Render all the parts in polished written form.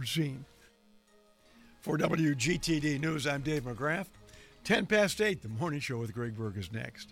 ever seen. For WGTD News, I'm Dave McGrath. 10 past 8, the morning show with Greg Berg is next.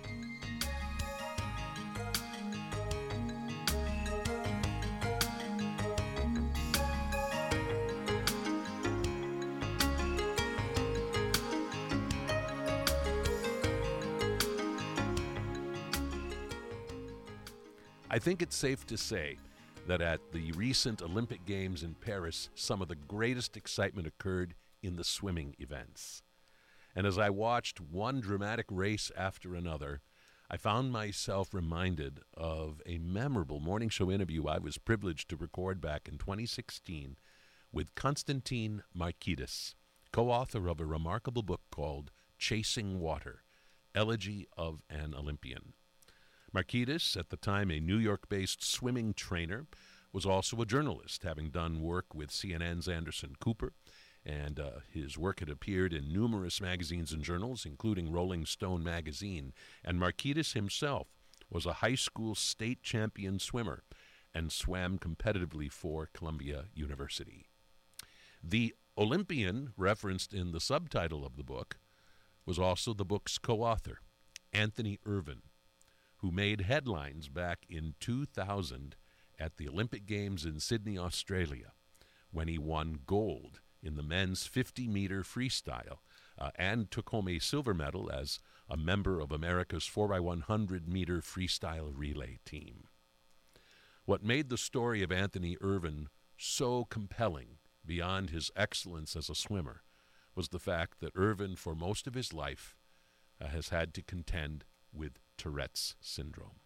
I think it's safe to say that at the recent Olympic Games in Paris, some of the greatest excitement occurred in the swimming events. And as I watched one dramatic race after another, I found myself reminded of a memorable morning show interview I was privileged to record back in 2016 with Konstantin Markidis, co-author of a remarkable book called Chasing Water, Elegy of an Olympian. Markidis, at the time a New York-based swimming trainer, was also a journalist, having done work with CNN's Anderson Cooper, and his work had appeared in numerous magazines and journals, including Rolling Stone magazine. And Markidis himself was a high school state champion swimmer and swam competitively for Columbia University. The Olympian referenced in the subtitle of the book was also the book's co-author, Anthony Ervin, who made headlines back in 2000 at the Olympic Games in Sydney, Australia, when he won gold in the men's 50-meter freestyle and took home a silver medal as a member of America's 4x100-meter freestyle relay team. What made the story of Anthony Ervin so compelling beyond his excellence as a swimmer was the fact that Ervin, for most of his life, has had to contend with Tourette's syndrome.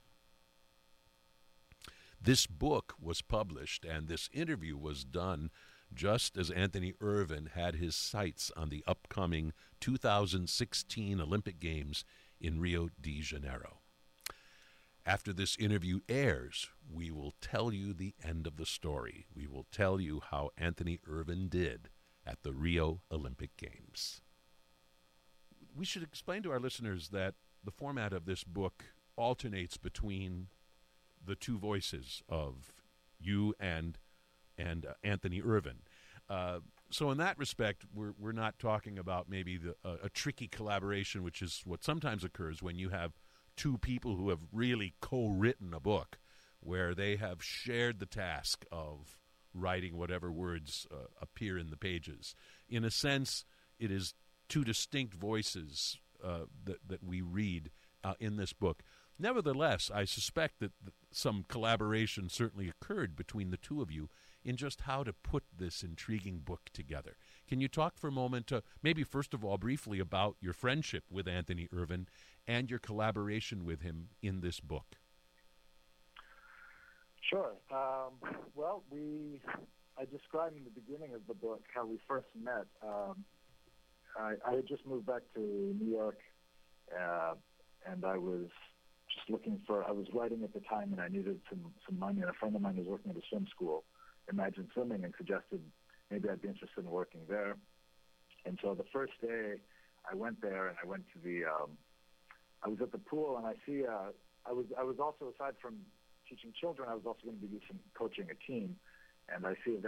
This book was published and this interview was done just as Anthony Ervin had his sights on the upcoming 2016 Olympic Games in Rio de Janeiro. After this interview airs, we will tell you the end of the story. We will tell you how Anthony Ervin did at the Rio Olympic Games. We should explain to our listeners that the format of this book alternates between the two voices of you and Anthony Ervin. So in that respect, we're not talking about maybe a tricky collaboration, which is what sometimes occurs when you have two people who have really co-written a book, where they have shared the task of writing whatever words appear in the pages. In a sense, it is two distinct voices that we read in this book. Nevertheless, I suspect that some collaboration certainly occurred between the two of you in just how to put this intriguing book together. Can you talk for a moment, maybe first of all, briefly about your friendship with Anthony Ervin and your collaboration with him in this book? Sure. I described in the beginning of the book how we first met. I had just moved back to New York, and I was just I was writing at the time, and I needed some money, and a friend of mine was working at a swim school, Imagine Swimming, and suggested maybe I'd be interested in working there. And so the first day I went there, and I went to I was at the pool, and I was also, aside from teaching children, I was also going to be coaching a team, and I see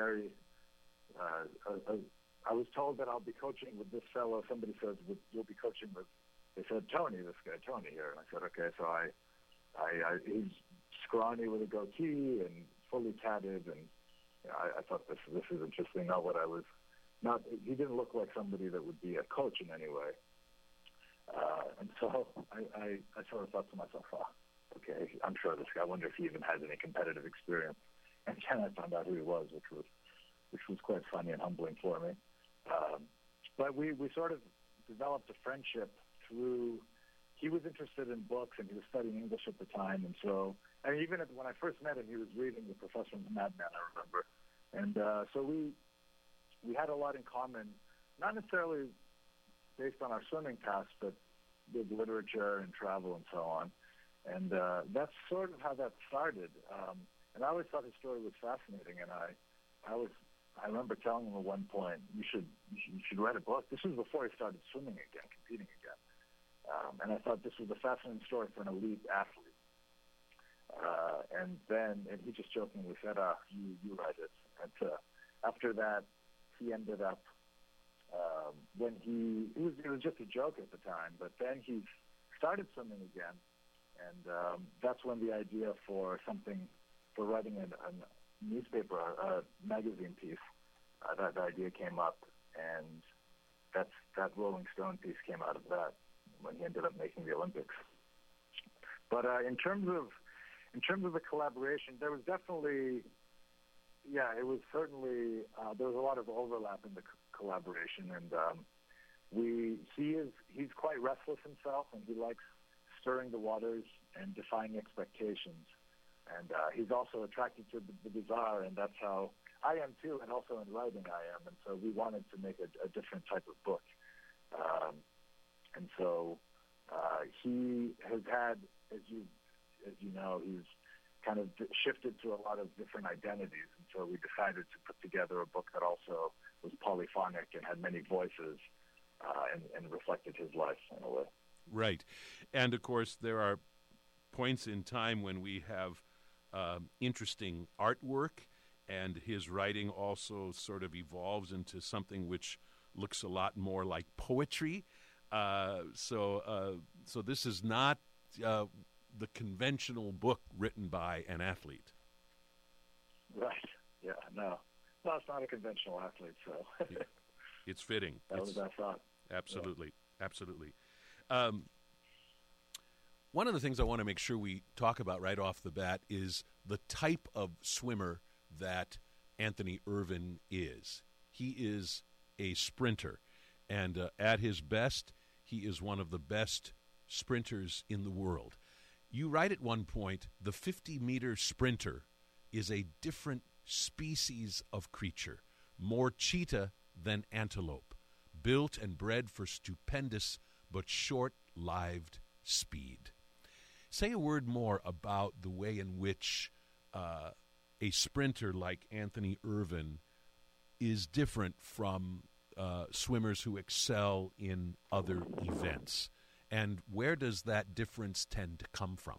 I was told that I'll be coaching with this fellow. Somebody says, you'll be coaching with, they said, this guy Tony here. And I said, okay. So he's scrawny with a goatee and fully tatted. And I thought this is interesting. He didn't look like somebody that would be a coach in any way. And so I sort of thought to myself, okay, I'm sure this guy, I wonder if he even has any competitive experience. And then I found out who he was, which was quite funny and humbling for me. But we sort of developed a friendship through, he was interested in books and he was studying English at the time. And so, and even when I first met him, he was reading The Professional Madman, I remember. And so we had a lot in common, not necessarily based on our swimming past, but with literature and travel and so on. And that's sort of how that started. And I always thought his story was fascinating, and I remember telling him at one point, you should write a book. This was before he started swimming again, competing again. And I thought this was a fascinating story for an elite athlete. And he just jokingly said, you write it. And after that, he ended up it was just a joke at the time, but then he started swimming again, and that's when the idea for writing a newspaper, a magazine piece, that idea came up, and that Rolling Stone piece came out of that when he ended up making the Olympics. But in terms of the collaboration, there was definitely, it was certainly there was a lot of overlap in the collaboration, and he's quite restless himself, and he likes stirring the waters and defying expectations, and he's also attracted to the bizarre, and that's how I am too, and also in writing I am, and so we wanted to make a different type of book, and so he has had, as you know, he's kind of shifted to a lot of different identities, and so we decided to put together a book that also was polyphonic and had many voices and reflected his life in a way. Right. And, of course, there are points in time when we have interesting artwork, and his writing also sort of evolves into something which looks a lot more like poetry. So this is not the conventional book written by an athlete. Right. Yeah, no. Well, it's not a conventional athlete, so. Yeah. It's fitting. That was our thought. Absolutely. Yeah. Absolutely. One of the things I want to make sure we talk about right off the bat is the type of swimmer that Anthony Ervin is. He is a sprinter, and at his best, he is one of the best sprinters in the world. You write at one point, the 50-meter sprinter is a different species of creature, more cheetah than antelope, built and bred for stupendous but short-lived speed. Say a word more about the way in which a sprinter like Anthony Ervin is different from swimmers who excel in other events. And where does that difference tend to come from?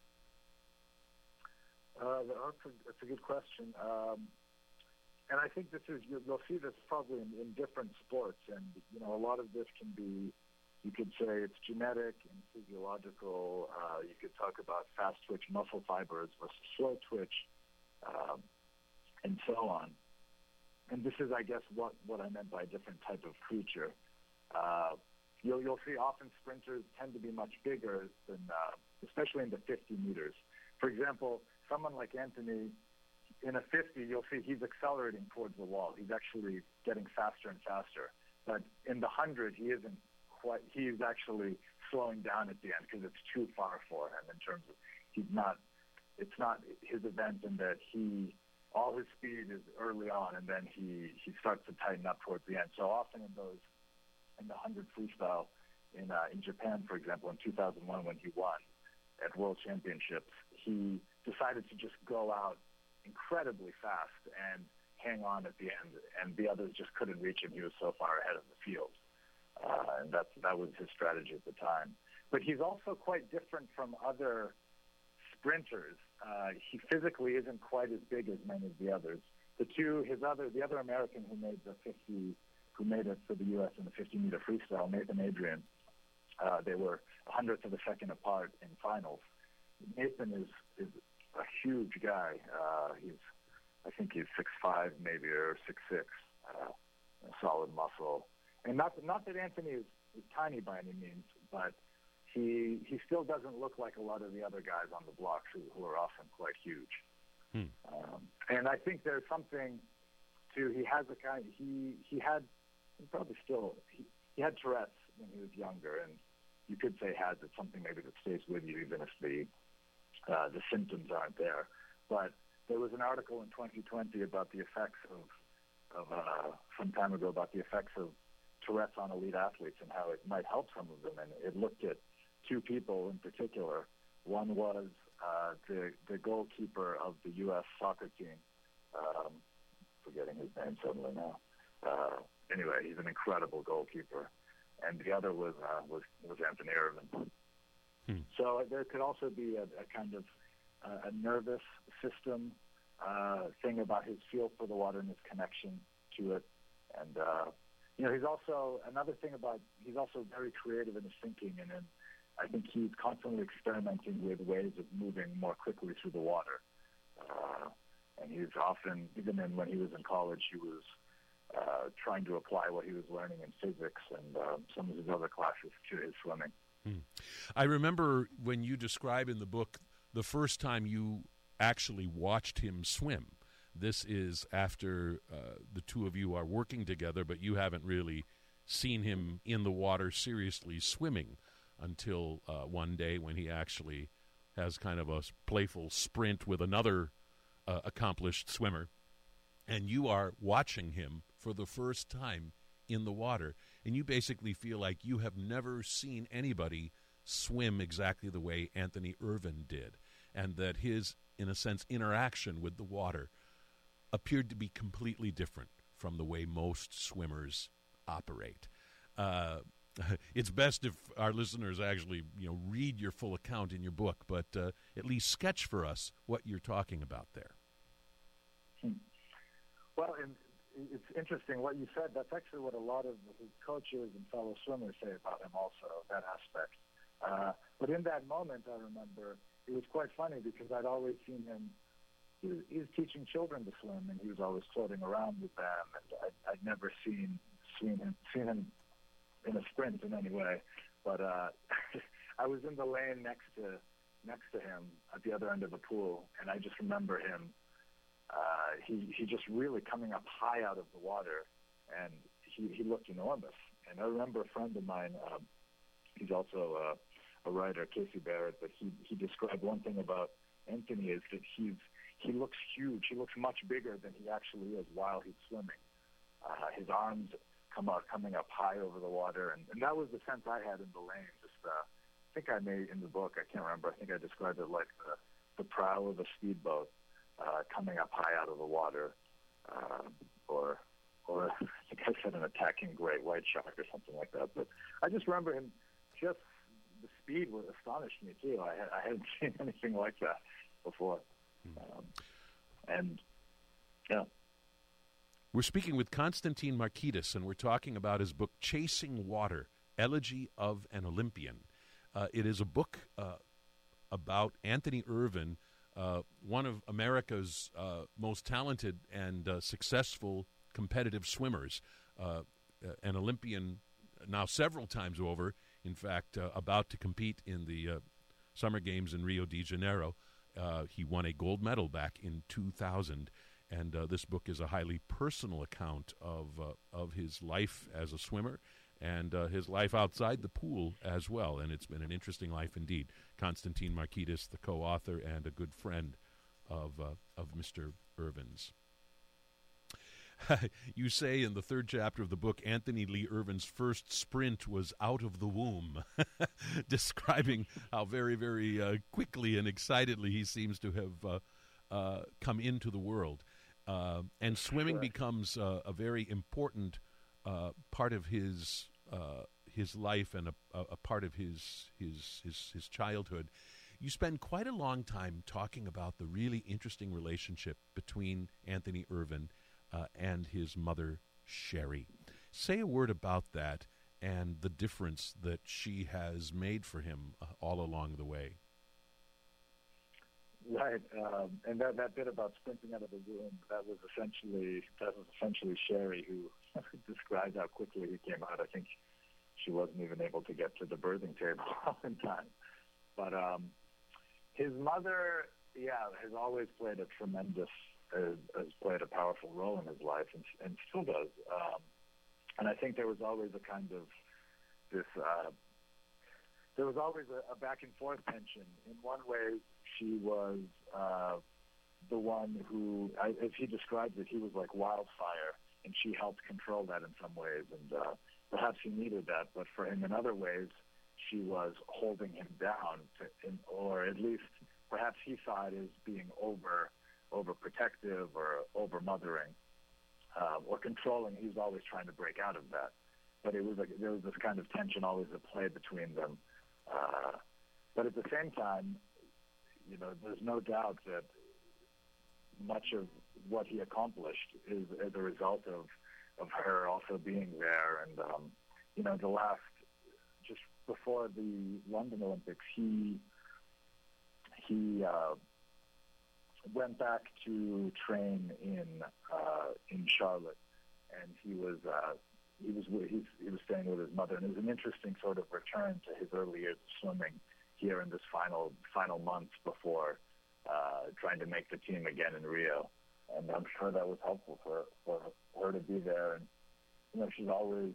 That's a good question. And I think you'll see this probably in different sports. And, a lot of this can be, you could say it's genetic and physiological. You could talk about fast twitch muscle fibers versus slow twitch, and so on. And this is, I guess, what I meant by a different type of creature. You'll see often sprinters tend to be much bigger than, especially in the 50 meters. For example, someone like Anthony, in a 50, you'll see he's accelerating towards the wall. He's actually getting faster and faster. But in the 100, he's actually slowing down at the end because it's too far for him in terms of it's not his event in that all his speed is early on, and then he starts to tighten up towards the end. So often in the 100 freestyle in Japan, for example, in 2001 when he won at World Championships, he decided to just go out incredibly fast and hang on at the end, and the others just couldn't reach him. He was so far ahead of the field, and that was his strategy at the time. But he's also quite different from other sprinters. He physically isn't quite as big as many of the others. The other American who made it for the U.S. in the 50-meter freestyle, Nathan Adrian, they were 100th of a second apart in finals. Nathan is a huge guy. I think he's 6'5", maybe, or 6'6", solid muscle. And not that Anthony is tiny by any means, but he still doesn't look like a lot of the other guys on the blocks who are often quite huge. And I think there's something to, he had Tourette's when he was younger, and you could say it's something maybe that stays with you even if the symptoms aren't there. But there was an article in 2020 about the effects of some time ago about the effects of Tourette's on elite athletes and how it might help some of them. And it looked at two people in particular. One was the goalkeeper of the U.S. soccer team. Forgetting his name suddenly now. Anyway, he's an incredible goalkeeper. And the other was Anthony Ervin. So there could also be a kind of a nervous system thing about his feel for the water and his connection to it. And, he's also, another thing about, he's also very creative in his thinking, and I think he's constantly experimenting with ways of moving more quickly through the water. And he's often, even when he was in college, he was trying to apply what he was learning in physics and some of his other classes to his swimming. I remember when you describe in the book the first time you actually watched him swim. This is after the two of you are working together, but you haven't really seen him in the water seriously swimming until one day when he actually has kind of a playful sprint with another accomplished swimmer, and you are watching him for the first time in the water, and you basically feel like you have never seen anybody swim exactly the way Anthony Ervin did, and that his, in a sense, interaction with the water appeared to be completely different from the way most swimmers operate. It's best if our listeners actually, read your full account in your book, but at least sketch for us what you're talking about there. Well, and it's interesting what you said. That's actually what a lot of his coaches and fellow swimmers say about him also, that aspect. But in that moment, I remember, it was quite funny because I'd always seen him. He was teaching children to swim, and he was always floating around with them. And I'd never seen him in a sprint in any way. But I was in the lane next to him at the other end of the pool, and I just remember him. He just really coming up high out of the water, and he looked enormous. And I remember a friend of mine, he's also a writer, Casey Barrett, but he described one thing about Anthony is that he looks huge. He looks much bigger than he actually is while he's swimming. His arms coming up high over the water, and that was the sense I had in the lane. Just I think I made in the book, I can't remember, I think I described it like the prow of a speedboat coming up high out of the water, or I think I said an attacking great white shark or something like that. But I just remember him, just the speed astonished me too. I hadn't seen anything like that before. And yeah. We're speaking with Konstantin Markides, and we're talking about his book, Chasing Water, Elegy of an Olympian. It is a book about Anthony Ervin, one of America's most talented and successful competitive swimmers, an Olympian now several times over, in fact, about to compete in the Summer Games in Rio de Janeiro. He won a gold medal back in 2000, and this book is a highly personal account of his life as a swimmer and his life outside the pool as well. And it's been an interesting life indeed. Konstantin Markides, the co-author and a good friend of Mr. Ervin's. You say in the third chapter of the book, Anthony Lee Ervin's first sprint was out of the womb, describing how very, very quickly and excitedly he seems to have come into the world. And swimming becomes a very important part of his life and a part of his childhood. You spend quite a long time talking about the really interesting relationship between Anthony Ervin and his mother, Sherry. Say a word about that and the difference that she has made for him all along the way. Right, and that bit about sprinting out of the womb, that was essentially Sherry who described how quickly he came out. I think she wasn't even able to get to the birthing table in time. But his mother, has always played has played a powerful role in his life and still does. And I think there was always a kind of this, there was always a back and forth tension. In one way, she was the one who, as he described it, he was like wildfire, and she helped control that in some ways. And perhaps he needed that, but for him in other ways, she was holding him down, or at least perhaps he saw it as being overprotective or over-mothering or controlling. He was always trying to break out of that. But there was this kind of tension always at play between them. But at the same time, there's no doubt that much of what he accomplished is as a result of her also being there. And the last, just before the London Olympics, he went back to train in Charlotte, and he was staying with his mother, and it was an interesting sort of return to his early years of swimming here in this final months before trying to make the team again in Rio. And I'm sure that was helpful for her to be there. And she's always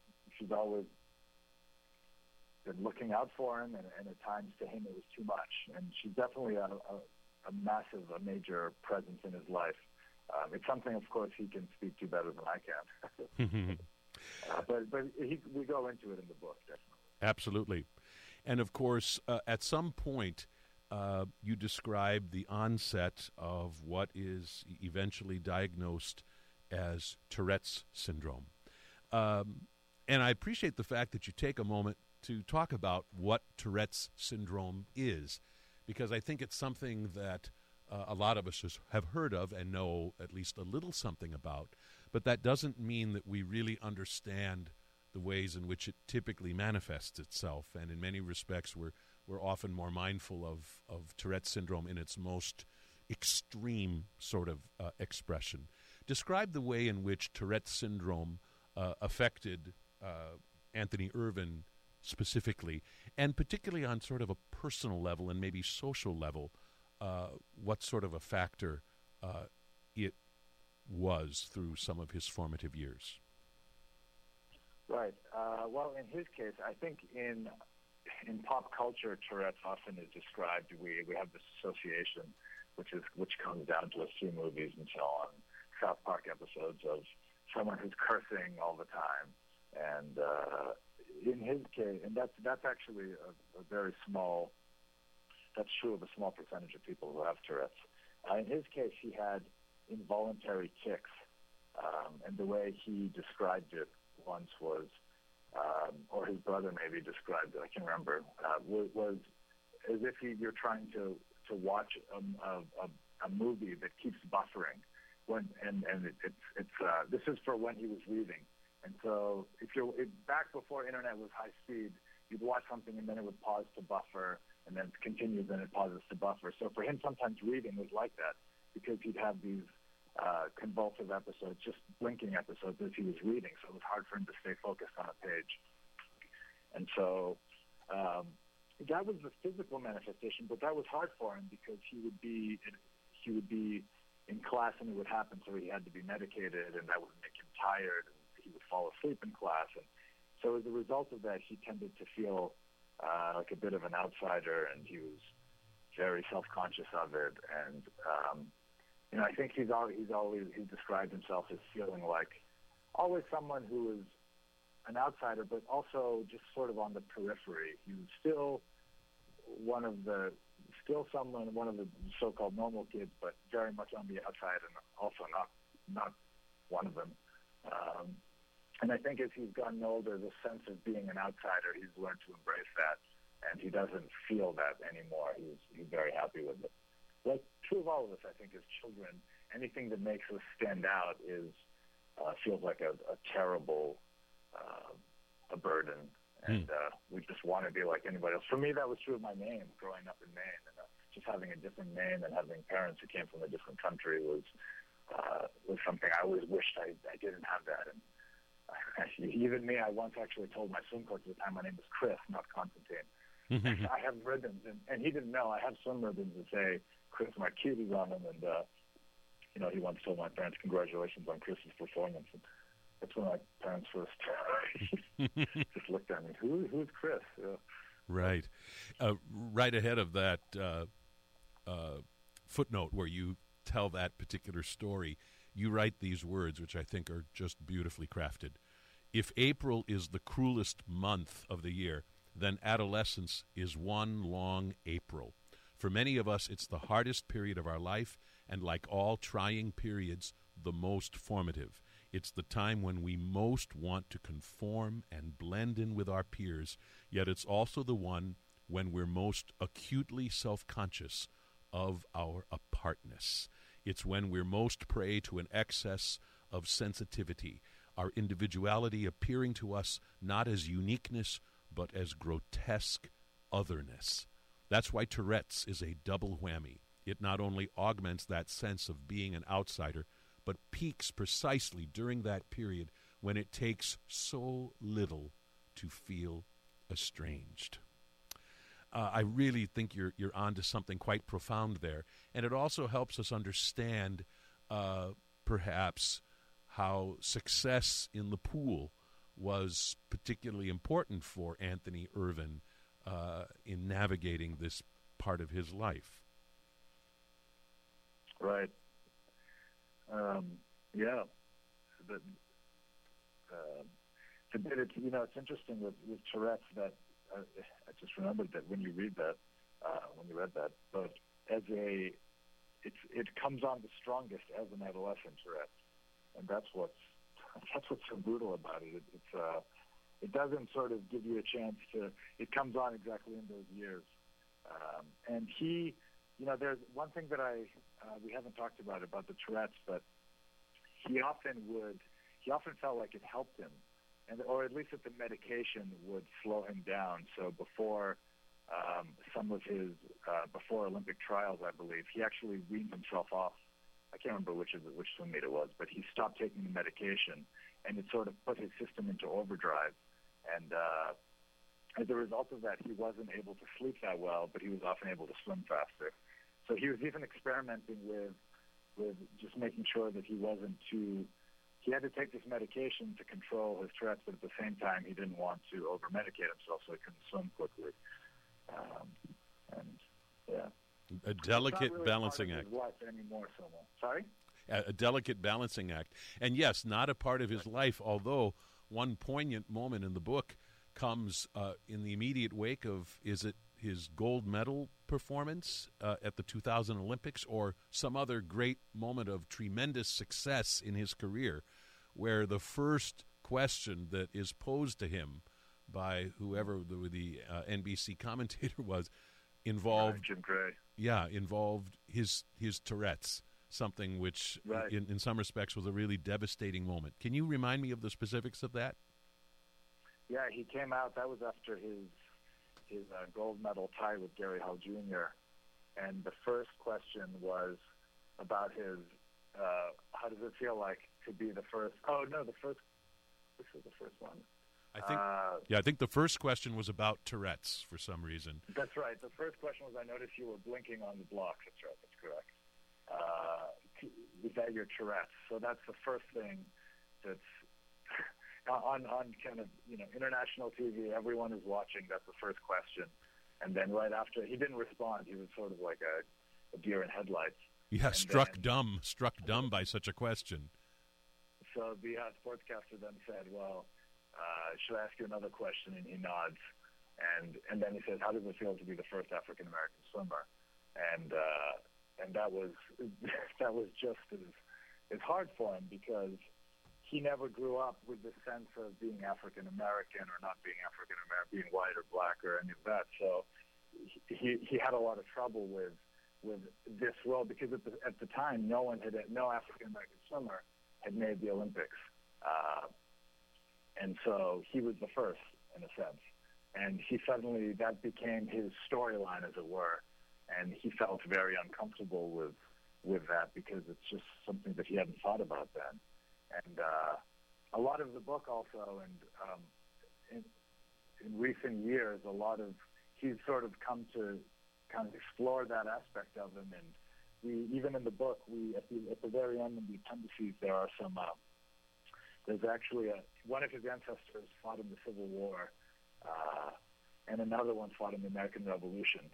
been looking out for him, and at times to him it was too much. And she's definitely a major presence in his life. It's something, of course, he can speak to better than I can. But we go into it in the book, definitely. Absolutely. And, of course, at some point, you describe the onset of what is eventually diagnosed as Tourette's syndrome. And I appreciate the fact that you take a moment to talk about what Tourette's syndrome is, because I think it's something that a lot of us have heard of and know at least a little something about, but that doesn't mean that we really understand the ways in which it typically manifests itself. And in many respects, we're often more mindful of Tourette's syndrome in its most extreme sort of expression. Describe the way in which Tourette's syndrome affected Anthony Ervin specifically, and particularly on sort of a personal level and maybe social level, what sort of a factor it was through some of his formative years. Right. Well, in his case, I think in pop culture, Tourette's often is described. We have this association, which comes down to a few movies and so on, South Park episodes of someone who's cursing all the time, and in his case, and that's actually a very small. That's true of a small percentage of people who have Tourette's. In his case, he had involuntary tics, and the way he described it once was, or his brother maybe described it, I can't remember, was as if you're trying to watch a movie that keeps buffering. This is for when he was reading. And so back before internet was high speed, you'd watch something and then it would pause to buffer, and then it continues and it pauses to buffer. So for him, sometimes reading was like that, because he'd have these convulsive episodes, just blinking episodes as he was reading. So it was hard for him to stay focused on a page. And so that was the physical manifestation, but that was hard for him because he would be in class and it would happen, so he had to be medicated, and that would make him tired, and he would fall asleep in class. And so as a result of that, he tended to feel like a bit of an outsider, and he was very self-conscious of it. And I think he's described himself as feeling like always someone who is an outsider, but also just sort of on the periphery. He was still one of the so-called normal kids, but very much on the outside, and also not one of them. And I think as he's gotten older, the sense of being an outsider, he's learned to embrace that, and he doesn't feel that anymore. He's very happy with it. Like true of all of us, I think, as children, anything that makes us stand out feels like a terrible a burden, and we just want to be like anybody else. For me, that was true of my name growing up in Maine, and just having a different name and having parents who came from a different country was something I always wished I didn't have that. And even me, I once actually told my swim coach at the time my name was Chris, not Constantine. I have ribbons, and he didn't know. I have swim ribbons that say Chris Marcutis on them, and he once told my parents, "Congratulations on Chris's performance." And that's when my parents first just looked at me. Who's Chris? Right. Right ahead of that footnote where you tell that particular story, you write these words, which I think are just beautifully crafted. If April is the cruelest month of the year, then adolescence is one long April. For many of us, it's the hardest period of our life, and like all trying periods, the most formative. It's the time when we most want to conform and blend in with our peers, yet it's also the one when we're most acutely self-conscious of our apartness. It's when we're most prey to an excess of sensitivity, our individuality appearing to us not as uniqueness, but as grotesque otherness. That's why Tourette's is a double whammy. It not only augments that sense of being an outsider, but peaks precisely during that period when it takes so little to feel estranged. I really think you're onto something quite profound there, and it also helps us understand, perhaps, how success in the pool was particularly important for Anthony Irvin in navigating this part of his life. Right. Yeah. But, it's interesting with Tourette's that I just remembered that when you read that, but it comes on the strongest as an adolescent Tourette's, and that's what's so brutal about it. It doesn't sort of give you a chance to. It comes on exactly in those years, and he, there's one thing that we haven't talked about the Tourette's, but he often felt like it helped him, or at least that the medication would slow him down. So before some of his before Olympic trials, I believe, he actually weaned himself off. I can't remember which swim meet it was, but he stopped taking the medication, and it sort of put his system into overdrive. And as a result of that, he wasn't able to sleep that well, but he was often able to swim faster. So he was even experimenting with just making sure that he wasn't too. He had to take this medication to control his Tourette's, but at the same time, he didn't want to over-medicate himself, so he couldn't swim quickly. A delicate balancing act. Anymore, sorry? A delicate balancing act. And yes, not a part of his life, although one poignant moment in the book comes in the immediate wake of, is it his gold medal performance at the 2000 Olympics, or some other great moment of tremendous success in his career, where the first question that is posed to him by whoever the NBC commentator was involved Jim Gray. Yeah, involved his Tourette's, something which in some respects was a really devastating moment. Can you remind me of the specifics of that? Yeah, he came out. That was after his gold medal tie with Gary Hall Jr. And the first question was about his. How does it feel like to be the first? Oh no, this was the first one. I think the first question was about Tourette's for some reason. That's right. The first question was, I noticed you were blinking on the block. That's right. That's correct. Is that your Tourette's? So that's the first thing that's on kind of international TV. Everyone is watching. That's the first question, and then right after, he didn't respond. He was sort of like a deer in headlights. Yeah, struck dumb by such a question. So the sportscaster then said, "Well, should I ask you another question?" And he nods, and then he says, "How does it feel to be the first African American swimmer?" And that was just as hard for him, because he never grew up with the sense of being African American or not being African American, being white or black or any of that. So he had a lot of trouble with this role, because at the time no African American swimmer had made the Olympics. And so he was the first, in a sense. And that became his storyline, as it were. And he felt very uncomfortable with that, because it's just something that he hadn't thought about then. And a lot of the book also, and in recent years, he's sort of come to kind of explore that aspect of him. And even in the book, at the very end, in the appendices, there are some... There's actually one of his ancestors fought in the Civil War, and another one fought in the American Revolution.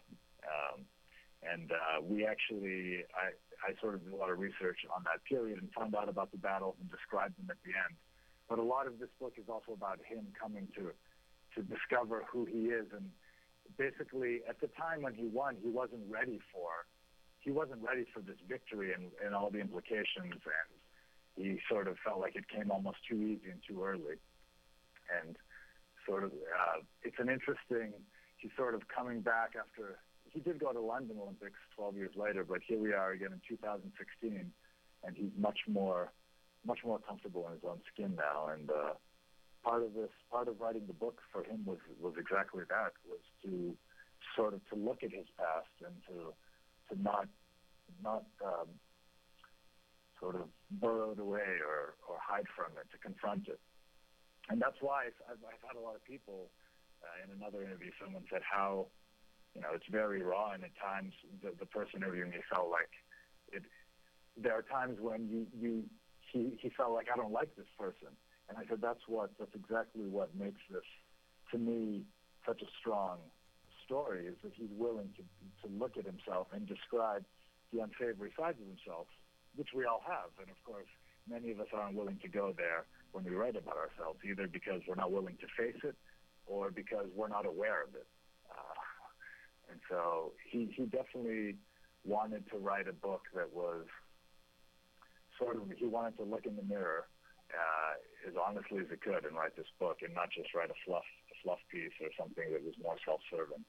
I sort of did a lot of research on that period and found out about the battles and described them at the end. But a lot of this book is also about him coming to discover who he is. And basically, at the time when he won, he wasn't ready for this victory and all the implications, and he sort of felt like it came almost too easy and too early. And sort of, it's an interesting, he's sort of coming back after he did go to London Olympics 12 years later, but here we are again in 2016, and he's much more comfortable in his own skin now. And part of writing the book for him was exactly that, was to sort of to look at his past and to not sort of burrow it away or hide from it, to confront it. And that's why I've had a lot of people, in another interview, someone said how, it's very raw, and at times the person interviewing me felt like there are times when he felt like, I don't like this person. And I said, that's exactly what makes this, to me, such a strong story, is that he's willing to look at himself and describe the unsavory sides of himself, which we all have. And of course, many of us aren't willing to go there when we write about ourselves, either because we're not willing to face it or because we're not aware of it. And so he definitely wanted to write a book that was sort of, he wanted to look in the mirror as honestly as he could and write this book, and not just write a fluff piece or something that was more self-serving.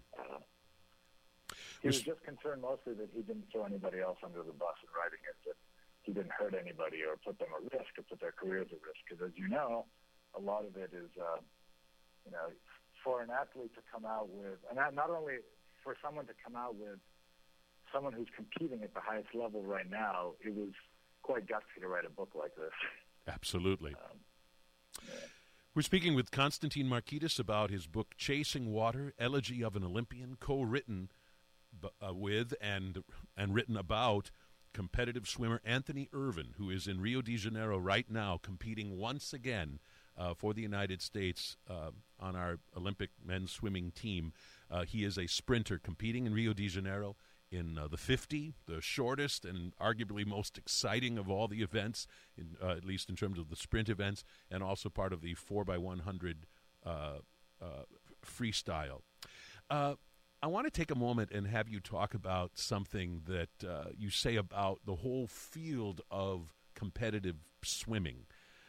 He was just concerned mostly that he didn't throw anybody else under the bus in writing it, that he didn't hurt anybody or put them at risk or put their careers at risk. Because as you know, a lot of it is, for an athlete to come out with, and not only for someone to come out with someone who's competing at the highest level right now, it was quite gutsy to write a book like this. Absolutely. We're speaking with Konstantin Markides about his book, Chasing Water, Elegy of an Olympian, co-written with and written about competitive swimmer Anthony Ervin, who is in Rio de Janeiro right now competing once again for the United States on our Olympic men's swimming team. He is a sprinter competing in Rio de Janeiro in the 50, the shortest and arguably most exciting of all the events, at least in terms of the sprint events, and also part of the 4x100 freestyle. I want to take a moment and have you talk about something that you say about the whole field of competitive swimming.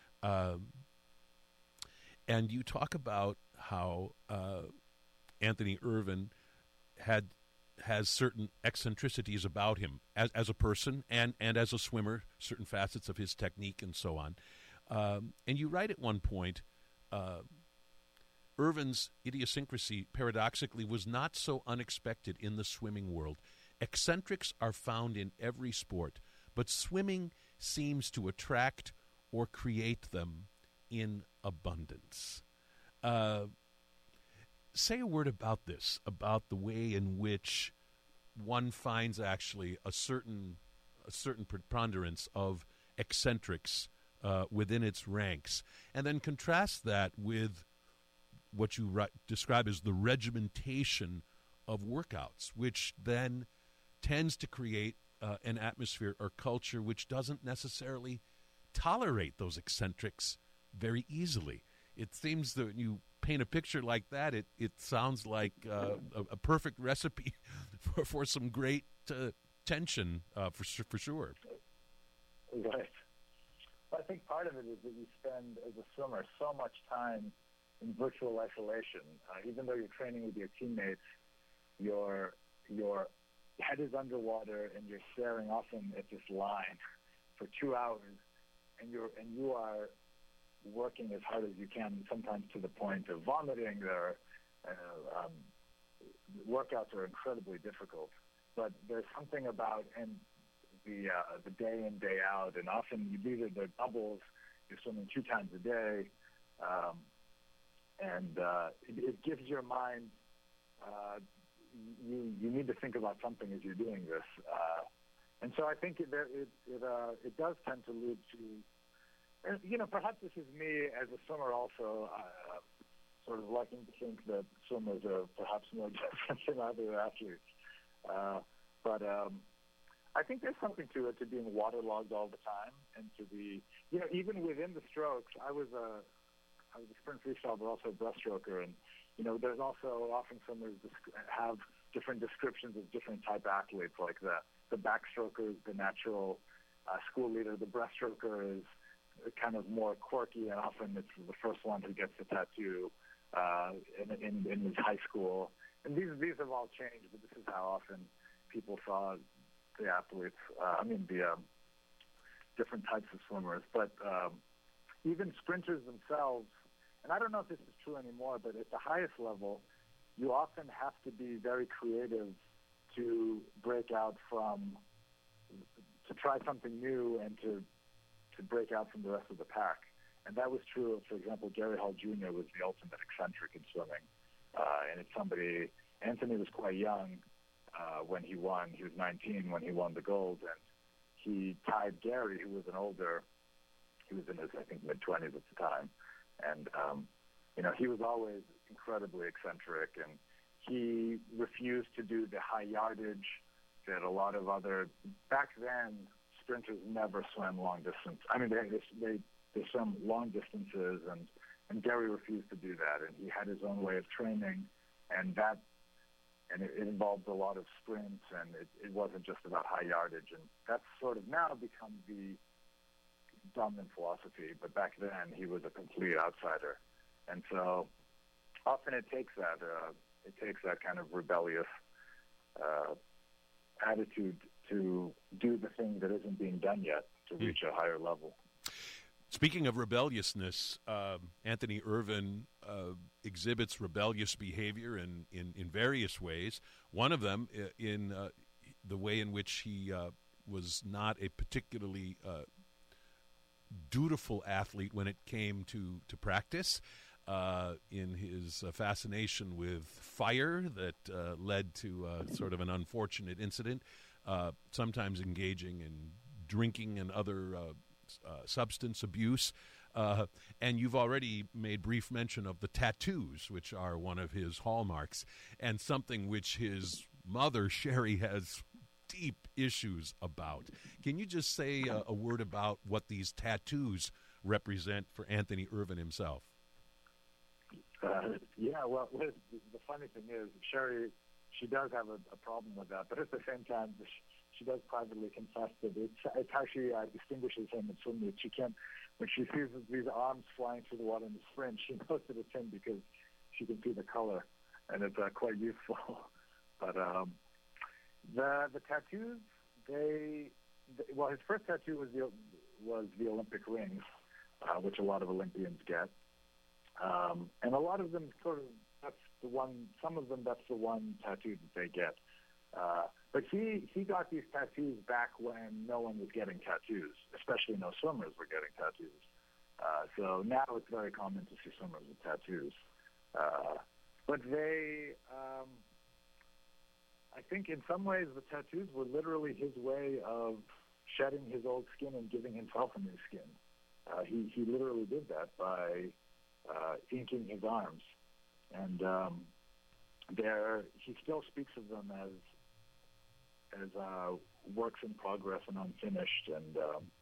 And you talk about how Anthony Ervin has certain eccentricities about him as a person and as a swimmer, certain facets of his technique and so on. And you write at one point, Ervin's idiosyncrasy, paradoxically, was not so unexpected in the swimming world. Eccentrics are found in every sport, but swimming seems to attract or create them in abundance. Say a word about this, about the way in which one finds actually a certain preponderance of eccentrics within its ranks, and then contrast that with what you describe as the regimentation of workouts, which then tends to create an atmosphere or culture which doesn't necessarily tolerate those eccentrics very easily. It seems that when you paint a picture like that, it sounds like a perfect recipe for some great tension, for sure. Right. Well, I think part of it is that you spend, as a swimmer, so much time in virtual isolation. Even though you're training with your teammates, your head is underwater and you're staring often at this line for 2 hours, and you are working as hard as you can, sometimes to the point of vomiting. Workouts are incredibly difficult, but there's something about the day in, day out, and often you do the doubles. You're swimming 2 times a day, and it gives your mind. You need to think about something as you're doing this, and so I think it does tend to lead to. Perhaps this is me as a swimmer also, sort of liking to think that swimmers are perhaps more different than other athletes. But I think there's something to it, to being waterlogged all the time, and to be, even within the strokes. I was a sprint freestyle, but also a breaststroker, and there's also often swimmers have different descriptions of different type athletes. Like the backstroker is the natural school leader. The breaststroker is kind of more quirky, and often it's the first one who gets the tattoo in his high school. and these have all changed, but this is how often people saw the athletes. The different types of swimmers, but even sprinters themselves. And I don't know if this is true anymore, but at the highest level, you often have to be very creative to break out to try something new and to break out from the rest of the pack. And that was true of, for example, Gary Hall Jr. was the ultimate eccentric in swimming. And it's somebody, Anthony was quite young when he won. He was 19 when he won the gold, and he tied Gary, who was he was in his, I think, mid-20s at the time. And, he was always incredibly eccentric, and he refused to do the high yardage that a lot of back then, sprinters never swam long distance. I mean, they swam long distances, and Gary refused to do that, and he had his own way of training, and it involved a lot of sprints, and it wasn't just about high yardage, and that's sort of now become the dominant philosophy, but back then he was a complete outsider. And so often it takes that kind of rebellious attitude to do the thing that isn't being done yet to reach a higher level. Speaking of rebelliousness, Anthony Ervin exhibits rebellious behavior in various ways. One of them in the way in which he was not a particularly dutiful athlete when it came to practice, in his fascination with fire that led to sort of an unfortunate incident, sometimes engaging in drinking and other substance abuse. And you've already made brief mention of the tattoos, which are one of his hallmarks, and something which his mother, Sherry, has deep issues about. Can you just say a word about what these tattoos represent for Anthony Ervin himself? Well, the funny thing is, Sherry, she does have a problem with that, but at the same time, she does privately confess that it actually distinguishes him in swim meets. She can't, when she sees these arms flying through the water in the sprint, she knows that it's him because she can see the color, and it's quite useful. But the tattoos, his first tattoo was the Olympic rings, which a lot of Olympians get. And a lot of them some of them, that's the one tattoo that they get. But he got these tattoos back when no one was getting tattoos, especially no swimmers were getting tattoos. So now it's very common to see swimmers with tattoos. But I think in some ways the tattoos were literally his way of shedding his old skin and giving himself a new skin. He literally did that by inking his arms. And he still speaks of them as works in progress and unfinished. And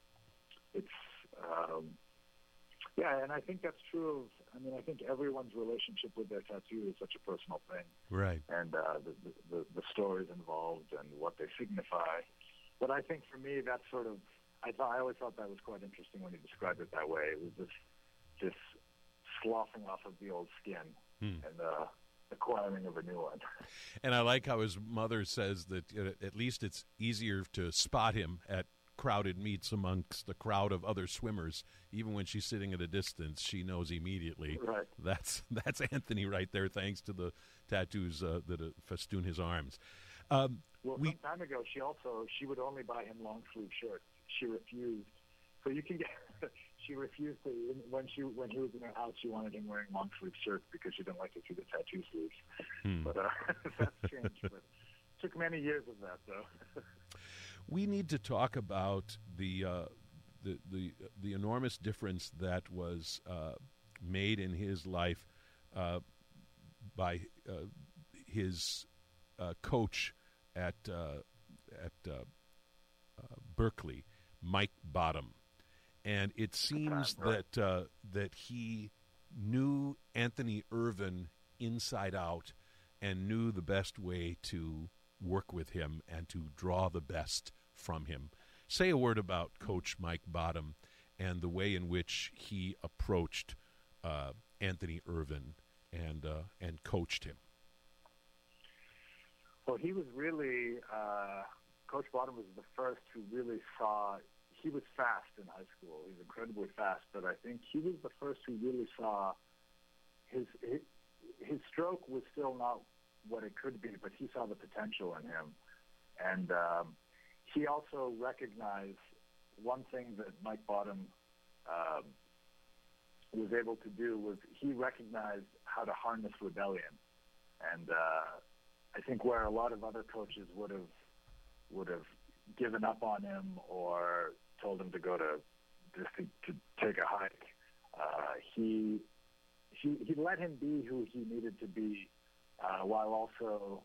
and I think that's true I think everyone's relationship with their tattoo is such a personal thing. Right. And the stories involved and what they signify. But I think for me, that's sort of, I always thought that was quite interesting when he described it that way. It was this sloughing off of the old skin and acquiring of a new one. And I like how his mother says that at least it's easier to spot him at crowded meets amongst the crowd of other swimmers. Even when she's sitting at a distance, she knows immediately. Right. That's Anthony right there, thanks to the tattoos that festoon his arms. Some time ago, she would only buy him long sleeve shirts. She refused. So you can get. She refused to when he was in her house. She wanted him wearing long sleeve shirts because she didn't like to see the tattoo sleeves. But that's changed. But it took many years of that, though. We need to talk about the enormous difference that was made in his life by his coach at Berkeley, Mike Bottom. And it seems that he knew Anthony Ervin inside out and knew the best way to work with him and to draw the best from him. Say a word about Coach Mike Bottom and the way in which he approached Anthony Ervin and coached him. Well, he was really Coach Bottom was the first who really saw. He was fast in high school. He was incredibly fast, but I think he was the first who really saw his stroke was still not what it could be, but he saw the potential in him. And he also recognized one thing that Mike Bottom was able to do was he recognized how to harness rebellion. And I think where a lot of other coaches would have given up on him or told him to go to take a hike, he let him be who he needed to be, while also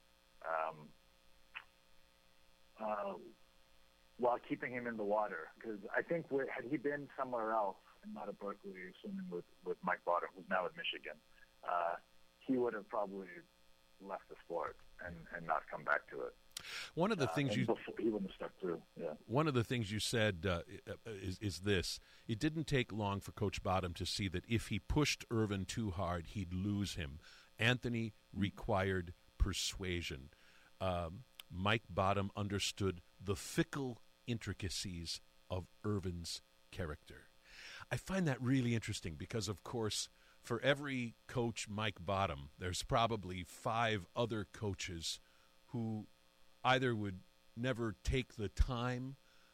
while keeping him in the water. Because I think had he been somewhere else and not at Berkeley swimming with Mike Bottom, who's now at Michigan, he would have probably left the sport and not come back to it. One of the things he wouldn't have stuck through. Yeah. One of the things you said is this: it didn't take long for Coach Bottom to see that if he pushed Irvin too hard, he'd lose him. Anthony required persuasion. Mike Bottom understood the fickle intricacies of Irvin's character. I find that really interesting because, of course, for every coach Mike Bottom, there's probably 5 other coaches who either would never take the time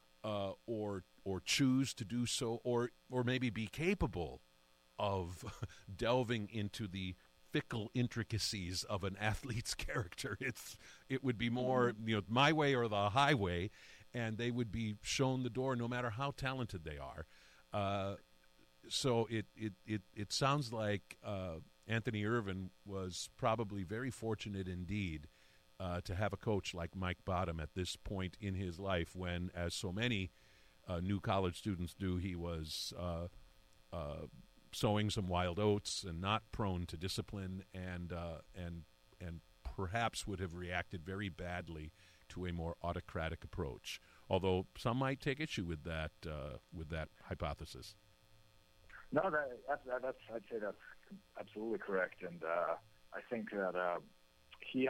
or choose to do so, or maybe be capable of delving into the fickle intricacies of an athlete's character. It would be more, my way or the highway, and they would be shown the door no matter how talented they are. So it sounds like Anthony Irvin was probably very fortunate indeed to have a coach like Mike Bottom at this point in his life when, as so many new college students do, he was sowing some wild oats and not prone to discipline, and perhaps would have reacted very badly to a more autocratic approach. Although some might take issue with that hypothesis. No, that's I'd say that's absolutely correct, and I think that he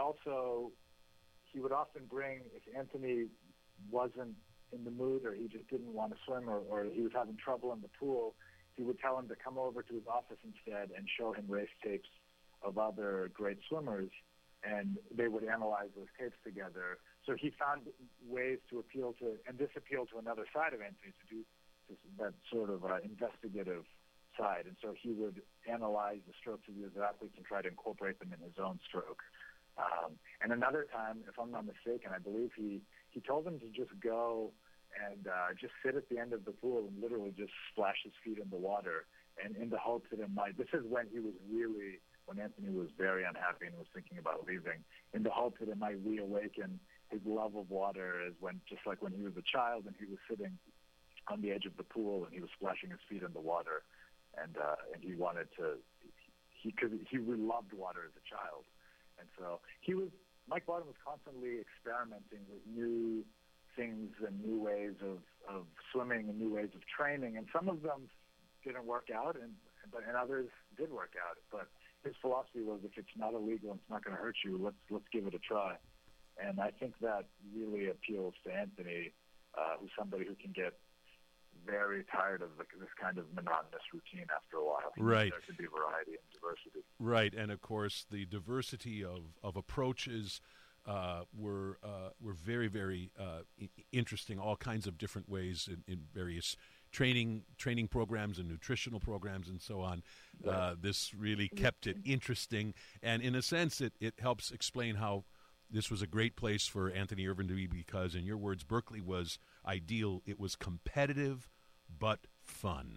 would often bring, if Anthony wasn't in the mood or he just didn't want to swim or he was having trouble in the pool, he would tell him to come over to his office instead and show him race tapes of other great swimmers, and they would analyze those tapes together. So he found ways to appeal to, and this appealed to another side of Anthony, to do that sort of investigative side. And so he would analyze the strokes of the other athletes and try to incorporate them in his own stroke. And another time, if I'm not mistaken, I believe he told him to just go and just sit at the end of the pool and literally just splash his feet in the water, and in the hopes that it might. This is when he was really, when Anthony was very unhappy and was thinking about leaving, in the hopes that it might reawaken his love of water, as when, just like when he was a child and he was sitting on the edge of the pool and he was splashing his feet in the water, and he wanted to, because he really loved water as a child. And so Mike Bottom was constantly experimenting with new things and new ways of swimming and new ways of training. And some of them didn't work out, and others did work out. But his philosophy was, if it's not illegal and it's not going to hurt you, let's give it a try. And I think that really appeals to Anthony, who's somebody who can get very tired of this kind of monotonous routine after a while. Right. There could be variety and diversity. Right, and of course the diversity of approaches were very, very interesting. All kinds of different ways in various training programs and nutritional programs and so on. This really kept it interesting, and in a sense, it helps explain how this was a great place for Anthony Irvin to be, because, in your words, Berkeley was ideal. It was competitive, but fun.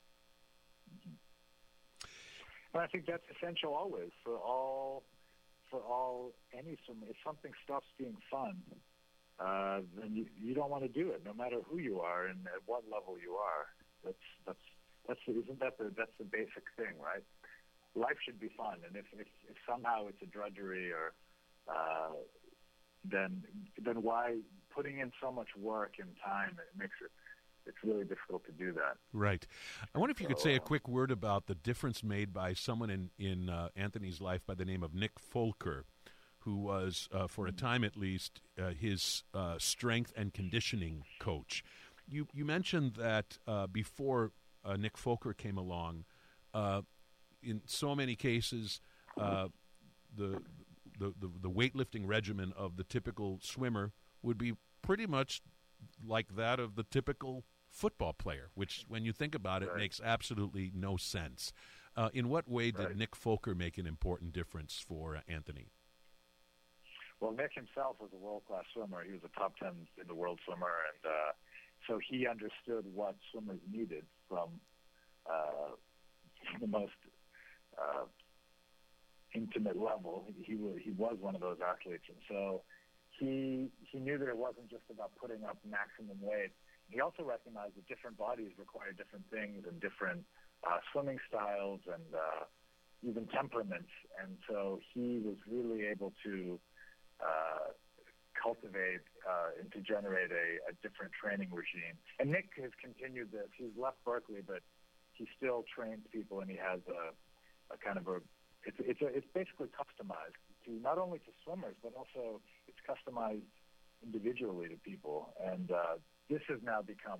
And I think that's essential always for all any swim. If something stops being fun, then you don't want to do it, no matter who you are and at what level you are. That's the basic thing, right? Life should be fun, and if somehow it's a drudgery or then why putting in so much work and time? It's really difficult to do that. Right. I wonder if you could say a quick word about the difference made by someone in Anthony's life by the name of Nick Folker, who was, for a time at least, his strength and conditioning coach. You mentioned that before Nick Foker came along, in so many cases, the weightlifting regimen of the typical swimmer would be pretty much like that of the typical football player, which, when you think about it, makes absolutely no sense. In what way did Nick Foker make an important difference for Anthony? Well, Nick himself was a world-class swimmer. He was a top 10 in the world swimmer, and so he understood what swimmers needed from the most intimate level. He was one of those athletes, and so he knew that it wasn't just about putting up maximum weight. He also recognized that different bodies require different things and different swimming styles and even temperaments, and so he was really able to cultivate and to generate a different training regime. And Nick has continued this. He's left Berkeley, but he still trains people, and he has a kind of it's basically customized to not only to swimmers, but also it's customized individually to people. And this has now become,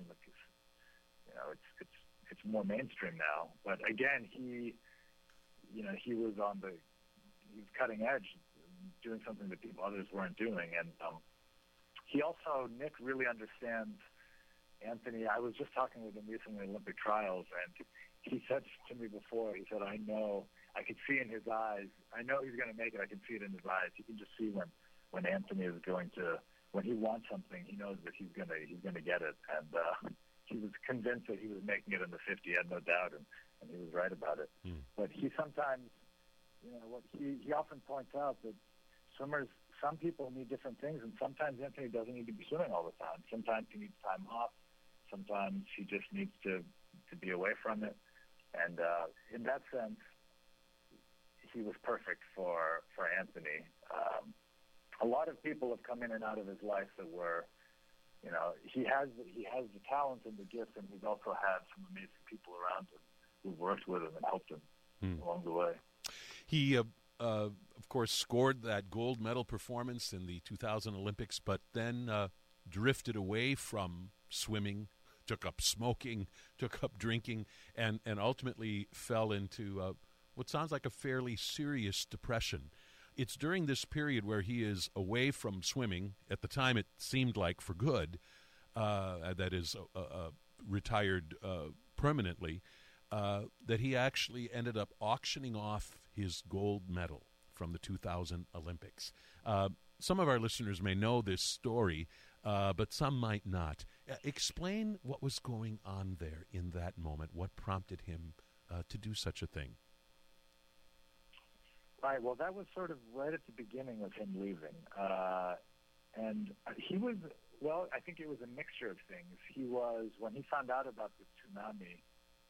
it's more mainstream now. But again, he was cutting edge, doing something that others weren't doing. And Nick really understands Anthony. I was just talking with him recently at Olympic trials, and he said to me before, he said, I could see in his eyes, I know he's going to make it, I can see it in his eyes. You can just see when Anthony is going to, when he wants something, he knows that he's going to get it. And he was convinced that he was making it in the 50, he had no doubt, and he was right about it. But he sometimes, he often points out that swimmers, some people need different things, and sometimes Anthony doesn't need to be swimming all the time. Sometimes he needs time off. Sometimes he just needs to be away from it. And in that sense, he was perfect for Anthony. A lot of people have come in and out of his life that were, he has the talent and the gift, and he's also had some amazing people around him who worked with him and helped him along the way. He, of course, scored that gold medal performance in the 2000 Olympics, but then drifted away from swimming, took up smoking, took up drinking, and ultimately fell into what sounds like a fairly serious depression. It's during this period where he is away from swimming, at the time it seemed like for good, that is, retired permanently, that he actually ended up auctioning off his gold medal from the 2000 Olympics. Some of our listeners may know this story, but some might not. Explain what was going on there in that moment, what prompted him to do such a thing. Right. Well, that was sort of right at the beginning of him leaving. And he was, I think it was a mixture of things. He was, when he found out about the tsunami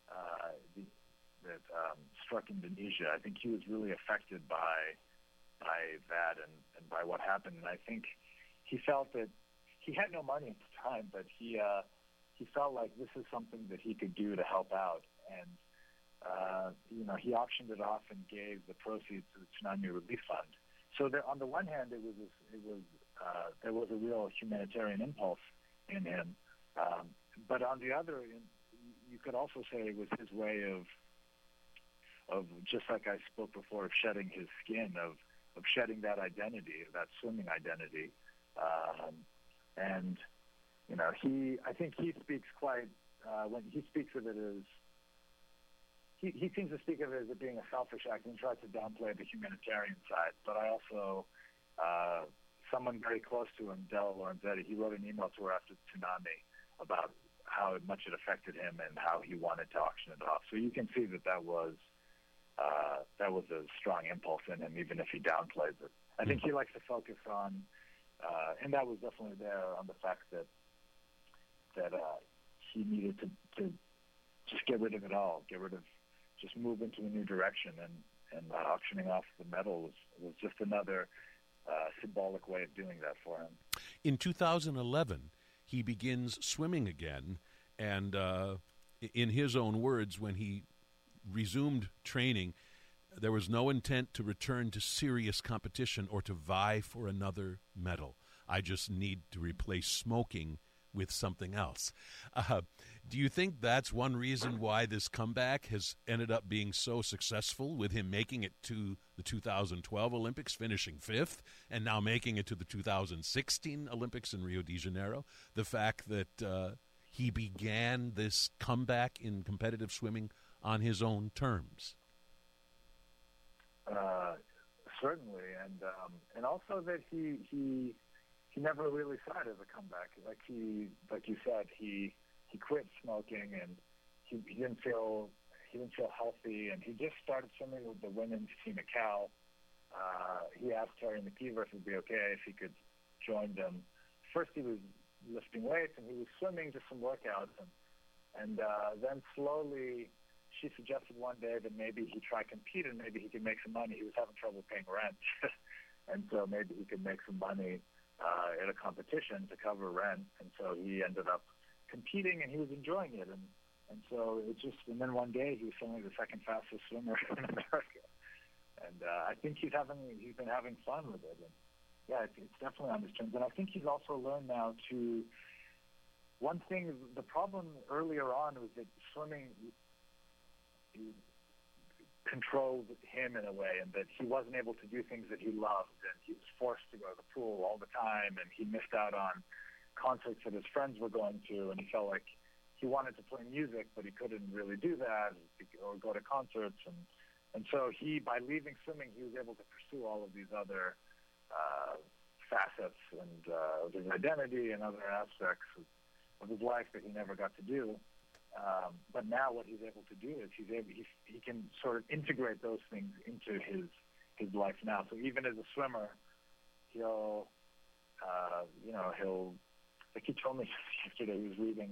that struck Indonesia, I think he was really affected by that and by what happened. And I think he felt that he had no money at the time, but he felt like this is something that he could do to help out. And he auctioned it off and gave the proceeds to the Tsunami Relief Fund. So there, on the one hand, there was a real humanitarian impulse in him, but on the other, you could also say it was his way of just like I spoke before, of shedding his skin, of shedding that identity, that swimming identity, and I think he speaks quite when he speaks of it as. He seems to speak of it as being a selfish act and tries to downplay the humanitarian side. But I also, someone very close to him, Della Lorenzetti, he wrote an email to her after the tsunami about how much it affected him and how he wanted to auction it off. So you can see that was a strong impulse in him, even if he downplays it. I think he likes to focus on, and that was definitely there, on the fact that he needed to just get rid of it all, just move into a new direction, and auctioning off the medal was just another symbolic way of doing that for him. In 2011, he begins swimming again, and in his own words, when he resumed training, there was no intent to return to serious competition or to vie for another medal. I just need to replace smoking with something else. Do you think that's one reason why this comeback has ended up being so successful, with him making it to the 2012 Olympics, finishing 5th, and now making it to the 2016 Olympics in Rio de Janeiro? The fact that he began this comeback in competitive swimming on his own terms. Certainly, and also that he never really saw it as a comeback. Like you said, he quit smoking, and he didn't feel healthy, and he just started swimming with the women's team at Cal. He asked Terry McKeever if it would be okay if he could join them. First, he was lifting weights, and he was swimming, just some workouts, and then slowly she suggested one day that maybe he try compete and maybe he could make some money. He was having trouble paying rent, and so maybe he could make some money at a competition to cover rent. And so he ended up competing, and he was enjoying it. And so it just, and then one day he was only the second fastest swimmer in America. And I think he's been having fun with it. And yeah, it's definitely on his terms. And I think he's also learned now to, one thing, the problem earlier on was that swimming controlled him in a way, and that he wasn't able to do things that he loved, and he was forced to go to the pool all the time, and he missed out on concerts that his friends were going to, and he felt like he wanted to play music, but he couldn't really do that or go to concerts, and so by leaving swimming, he was able to pursue all of these other facets and of his identity and other aspects of his life that he never got to do. But now what he's able to do is he can sort of integrate those things into his life now. So even as a swimmer, he'll like he told me yesterday, he was reading,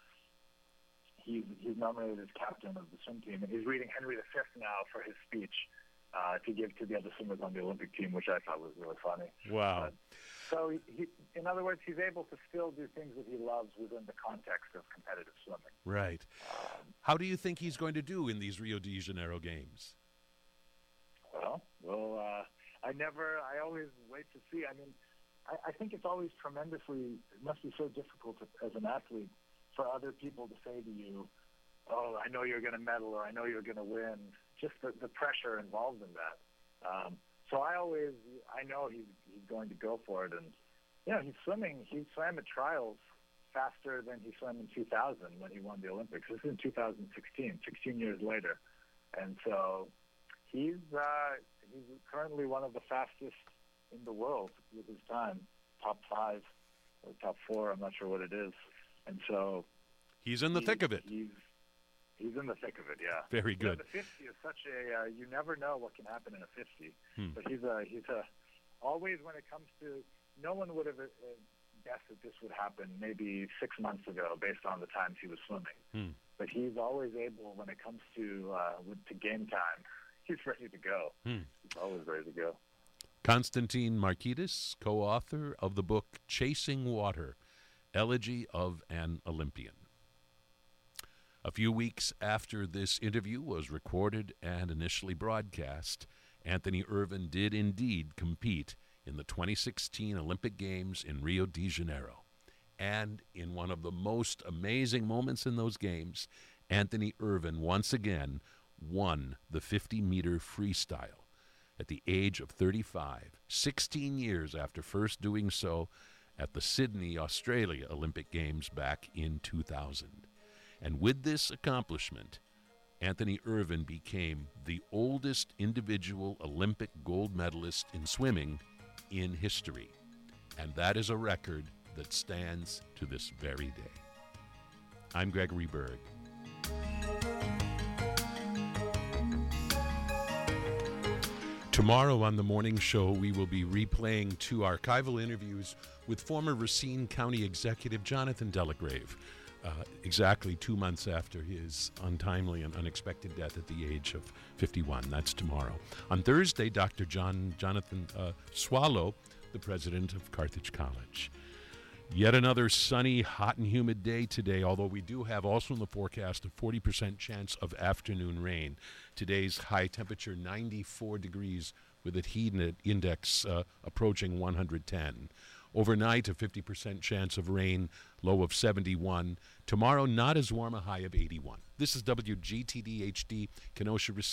he's nominated as captain of the swim team, and he's reading Henry V now for his speech to give to the other swimmers on the Olympic team, which I thought was really funny. Wow. So, in other words, he's able to still do things that he loves within the context of competitive swimming. Right. How do you think he's going to do in these Rio de Janeiro games? Well, I always wait to see. I mean, I think it's always it must be so difficult as an athlete for other people to say to you, oh, I know you're going to medal, or I know you're going to win. Just the pressure involved in that. So I know he's going to go for it. And, he swam at trials faster than he swam in 2000 when he won the Olympics. This is in 2016, 16 years later. And so he's currently one of the fastest in the world with his time, top 5 or top 4, I'm not sure what it is. And so he's in the thick of it. He's in the thick of it, yeah. Very good. The 50 is such a you never know what can happen in a 50. But he's always, when it comes to, no one would have guessed that this would happen maybe 6 months ago based on the times he was swimming. But he's always able, when it comes to game time, he's ready to go. He's always ready to go. Konstantin Markidis, co-author of the book Chasing Water, Elegy of an Olympian. A few weeks after this interview was recorded and initially broadcast, Anthony Ervin did indeed compete in the 2016 Olympic Games in Rio de Janeiro. And in one of the most amazing moments in those games, Anthony Ervin once again won the 50-meter freestyle at the age of 35, 16 years after first doing so at the Sydney, Australia Olympic Games back in 2000. And with this accomplishment, Anthony Ervin became the oldest individual Olympic gold medalist in swimming in history. And that is a record that stands to this very day. I'm Gregory Berg. Tomorrow on the morning show, we will be replaying 2 archival interviews with former Racine County Executive Jonathan Delagrave, exactly 2 months after his untimely and unexpected death at the age of 51. That's tomorrow. On Thursday, Dr. Jonathan Swallow, the president of Carthage College. Yet another sunny, hot, and humid day today, although we do have also in the forecast a 40% chance of afternoon rain. Today's high temperature 94 degrees with a heat index approaching 110. Overnight, a 50% chance of rain, low of 71. Tomorrow, not as warm, a high of 81. This is WGTD HD, Kenosha.